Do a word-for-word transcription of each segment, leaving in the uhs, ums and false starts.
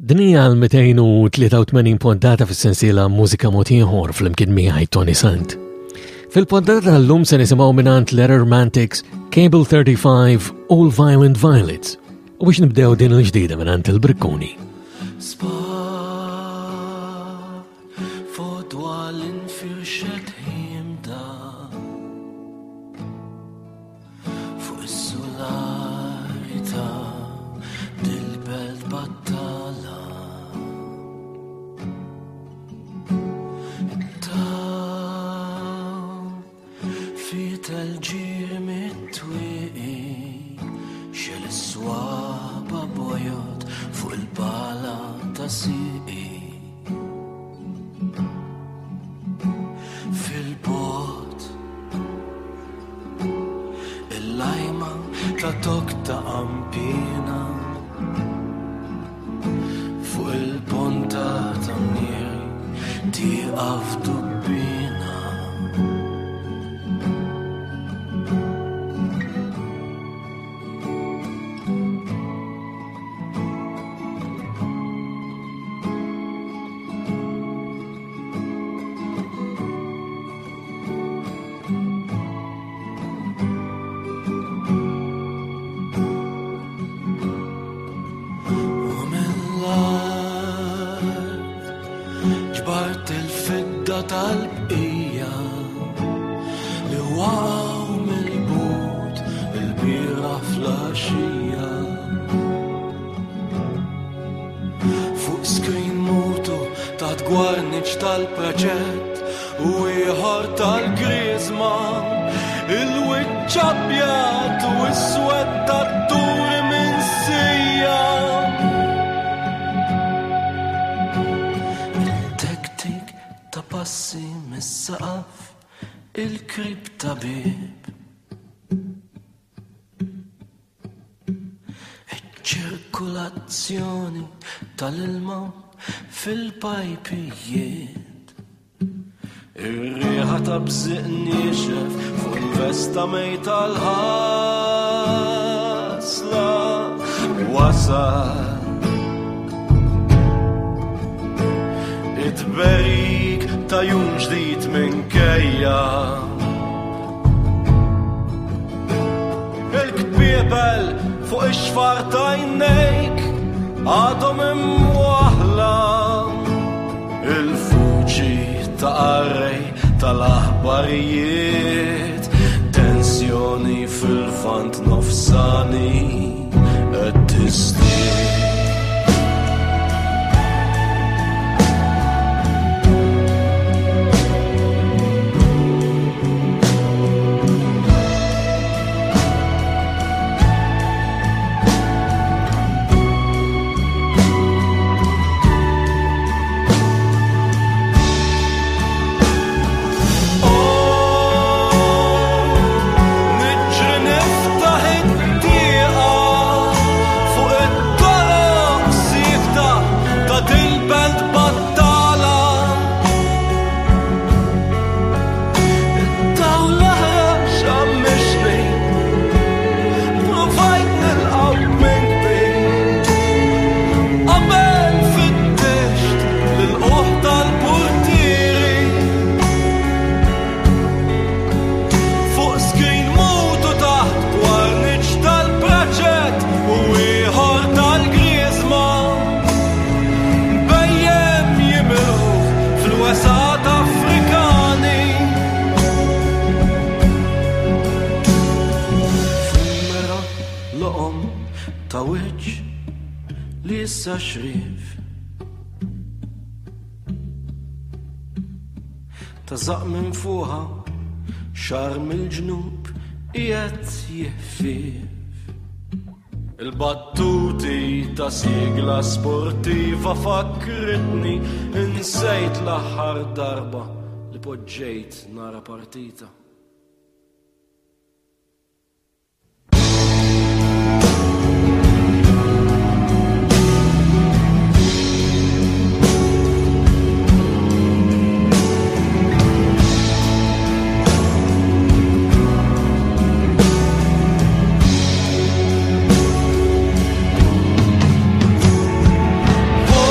Dinija l-mejtejn u tlieta u tmenin puntata fis-sensiela Mużika Mod Ieħor fl-imkien miegħi Tony Sant. Fil-puntata llum se nisimgħu minant Lettermantics, Cable thirty-five, All Violent Violets u biex nibdew din il-ġdida minant il-Brikkuni. tal-bqija li waqgħu mill-but il-bira flaxija fuq screen mutu ta' tgwarniċ tal-proġett u ieħor tal-Griezmann il-wiċċ abjad u s-swed tat-turi minn sija passi mis-saqaf il-krib tabib iċ-ċirkulazzjoni tal-ilma fil-pajpijiet ir-riħa ta' bżiq niexef fuq il-vesta mejta l-ħasla wasal it-berik ta' jum ġdid minn kejja il-kbiebel fuq ix-xfar ta' jnejk għadhom imwaħla il-fuċi ta' qarrej tal-aħbarijiet tensjoni fil-fant nofsani qed tistieh issa xrif ta' zaq minn fuħa xar mill-ġnub qiegħed jeffif il-battuti ta' sigla sportiva fakkritni insejt l-aħħar darba li poġġejt nara partita Oh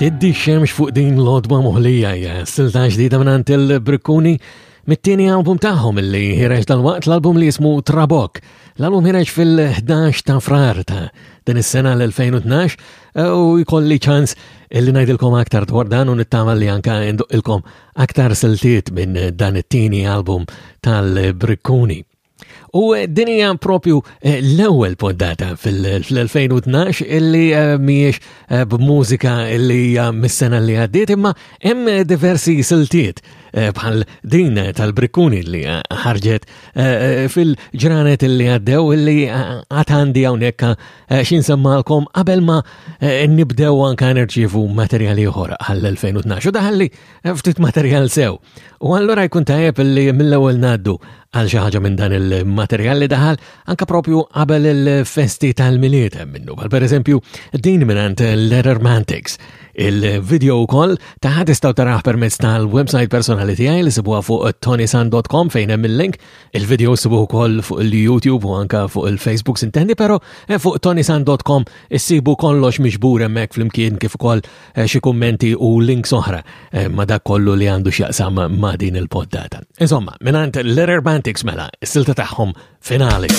Jiddi xemx fuq din l-odba moħlija hija silta ġdida minn il-Brikkuni mit-tieni album tagħhom illi ħireġ dal-waqt l-album li jismu Trabok. L-album ħireġ fil-ħdax ta' frar ta' din is-sena l-elfejn u tnax u jkolli ċans illi ngħidilkom aktar dwar dan u nittama li anke nduqilkom aktar siltiet minn dan it-tieni album tal-Brikkuni. U din hija propju l-ewwel poddata fil-elfejn u tnax illi mhijiex b'mużika illi hija mis-sena li għaddiet imma hemm diversi siltiet bħal din tal-Brikkuni li ħarġet fil-ġranet illi għaddew illi għatandi hawnhekk x'insemmalkom qabel ma nibdew anke nirċievu materjali oħra għall-elfejn u tnax u daħalli ftit materjal sew. U allura jkun tajjeb illi mill-ewwel ngħaddu għal xi ħaġa minn dan il-materjal li daħal anke propju qabel il-festi tal-miliet minnu. Bħal pereżempju din mingħand Lettermantics. Il-video wkoll ta' tistgħu taraħ permezz tal-website personali tiegħi li sibuha fuq tonisan dot com fejn hemm il-link. Il-video sibuh ukoll fuq il-YouTube u anke fuq il-Facebook sintendi, però fuq tonisan dot com issibu kollox miġbur hemmhekk flimkien kif ukoll xi kummenti u links oħra ma' dak kollu li għandu x'jaqsam ma' din il-poddata. Insomma, mingħand Lettermantics mela, is-silta tagħhom finali.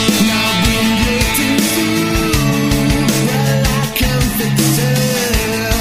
Yeah.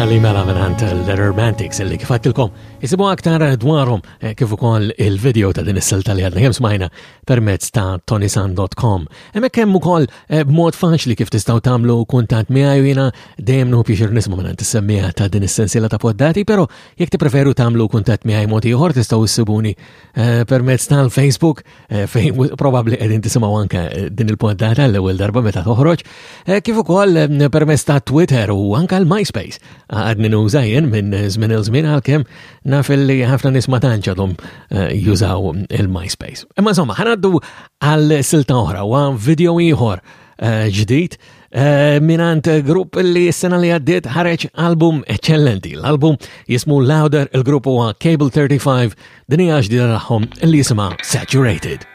li mela minant l-Romantics li kifattilkom jisibu aktar dwarhom kif ukoll il-video ta' din is-silta li għadna kemm smajna permezz ta' tonisan dot com. Hemmhekk hemm ukoll b'mod faċli kif tistgħu tagħmlu kuntatt miegħi u jiena dejjem nu pjaċir nisma' minant is-semmija ta' din is-sensiela ta' poddati, però jekk tippreferu tagħmlu kuntatt miegħi mod ieħor tistgħu issibuni permezz tal-Facebook fejn probabbli qegħdin tisimgħu anke din il-poddata l-ewwel darba meta toħroġ, kif ukoll permezz ta' Twitter u anke l-MySpace. Għadni nużajjen minn żmien il-żmien għalkemm naf li ħafna nies ma tantx għadhom jużaw il-MySpace. Imma insomma ħanaddu għal silta oħra u video ieħor ġdid minant grupp li s-sena li għaddiet ħareġ album eccellenti. L-album jismu Louder, il-grupp huwa Cable thirty-five, din hija ġdida tagħhom li jisimha Saturated.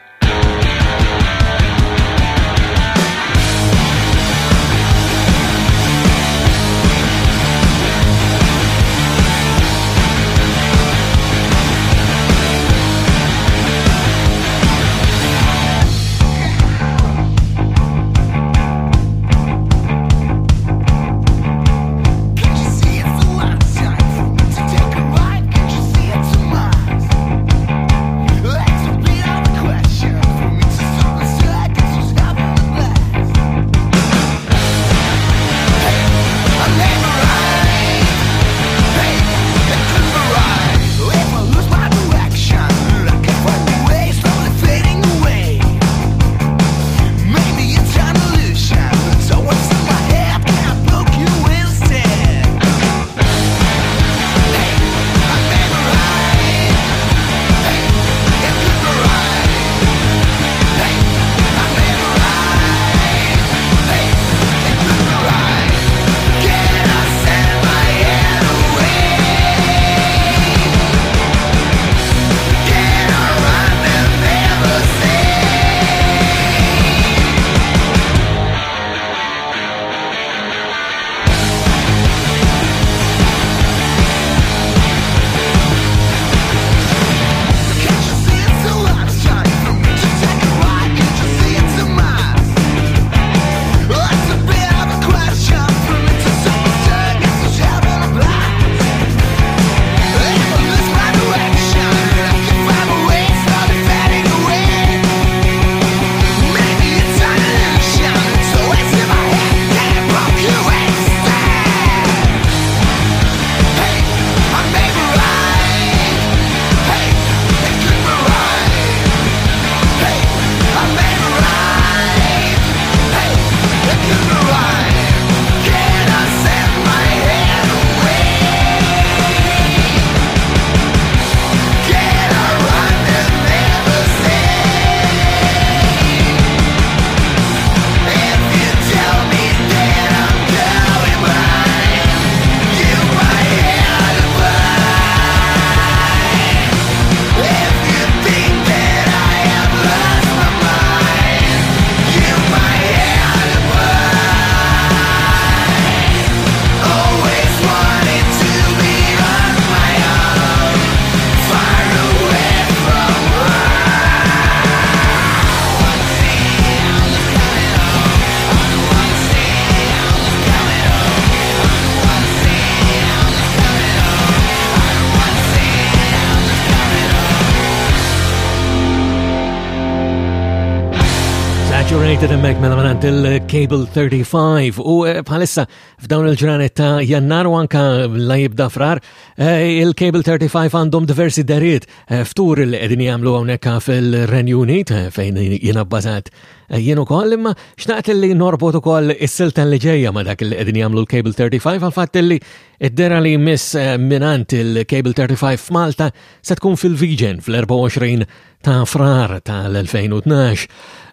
Saturated emmek mela manant il-Cable thirty-five u bħalissa f'dawn il-ġranet ta' jannar u anka la jibda frar il-Cable thirty-five għandhom diversi dariet ftur li qegħdin jagħmlu hawnhekk fil-Renju Unit fejn jiena bbażat jien ukoll, imma xtaqt li norbot ukoll is-silta li ġejja ma' dak li qegħdin jagħmlu l-Cable thirty-five għal fatt li id-dera li miss minant il-Cable thirty-five f'Malta se tkun fil-Viġen fl-erba' u għoxrin ta' frar tal-elfejn u tnax.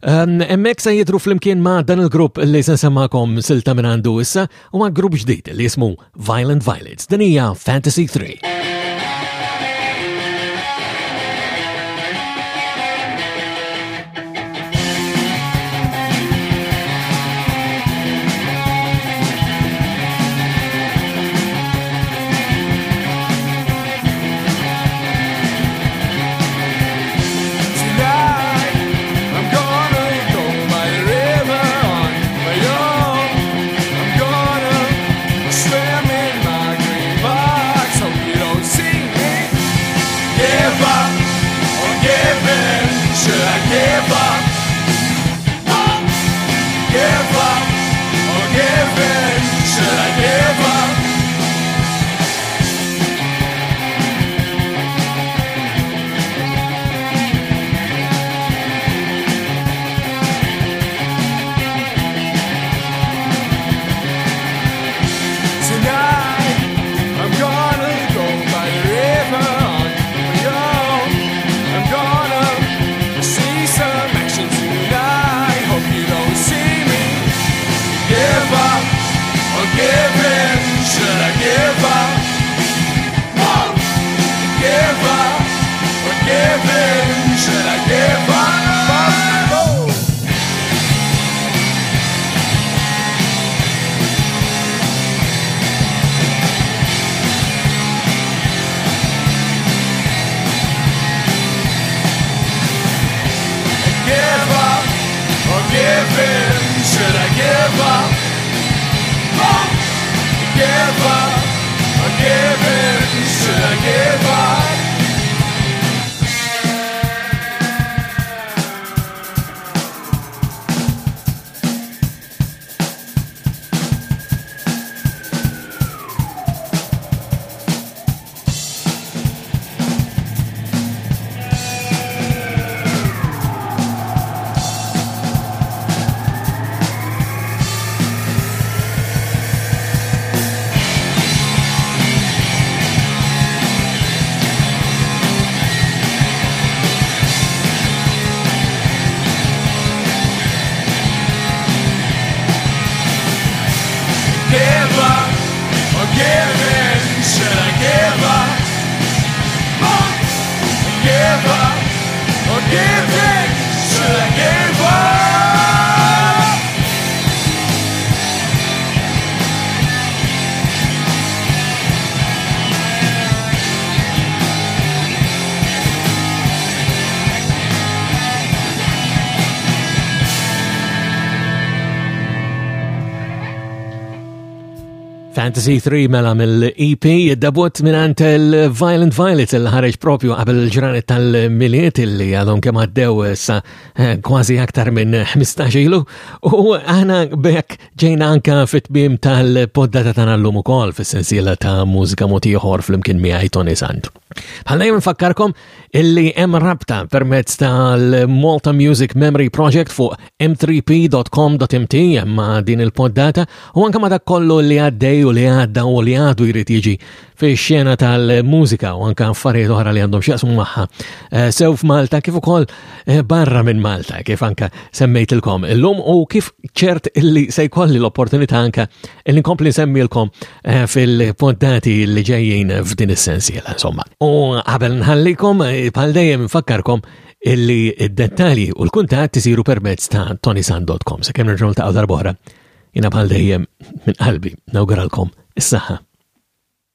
Emmek se jidru fl-imkien ma' dan il-grupp li se semmakom silta minn għandu issa u ma' grupp ġdid li jismu Violent Violets. Dan hija Fantasy three. Swim in my grave. give up. Won't give up. I give in. Should I give up? Give up or give in? Should I give up? Won't give up or give in? Should I give up? Fantasy three mela mill-E P id-debut minant il-Violent Violet il-ħareġ propju qabel il-ġranet tal-miliet illi għadhom kemm għaddew sa kważi aktar minn ħmistax ilu u aħna bekk ġejna anka fit-tmiem tal-poddata tagħna llum ukoll fis-sensiela ta' mużika mod ieħor flimkien miegħi Tony Sant. Bħal dejjem nfakkarkom illi hemm rabta permezz tal-Malta Music Memory Project fuq m three p dot com dot m t ma' din il-poddata u anke ma' dak kollu li għaddej u li għadda u li għadu jrid jiġi fix-xena tal-mużika u anke affarijiet oħra li għandhom x'jaqsmu magħha sew f'Malta kif ukoll barra minn Malta kif anke semmejtilkom illum u kif ċert illi se jkolli l-opportunità anke illi nkompli nsemmilkom fil-poddati li ġejjin f'din is-sensiela insomma. U qabel nħallikom bħal dejjem nfakkarkom illi id-dettalji u l-kuntatt isiru permezz ta' tonysant dot com. Sakemm nerġgħu niltaqgħu darb'oħra jiena bħal dejjem minn qalbi nawguralkom is-saħħa